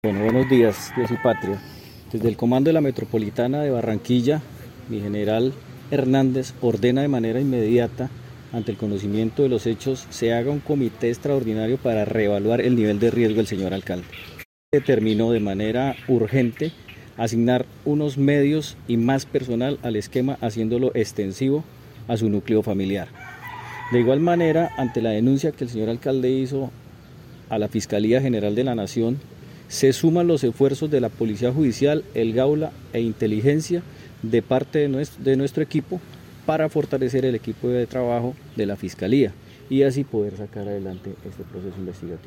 Bueno, buenos días, Dios y patria. Desde el Comando de la Metropolitana de Barranquilla, mi general Hernández ordena de manera inmediata, ante el conocimiento de los hechos, se haga un comité extraordinario para reevaluar el nivel de riesgo del señor alcalde. Determinó de manera urgente asignar unos medios y más personal al esquema, haciéndolo extensivo a su núcleo familiar. De igual manera, ante la denuncia que el señor alcalde hizo a la Fiscalía General de la Nación, se suman los esfuerzos de la Policía Judicial, el Gaula e Inteligencia de parte de nuestro equipo para fortalecer el equipo de trabajo de la Fiscalía y así poder sacar adelante este proceso investigativo.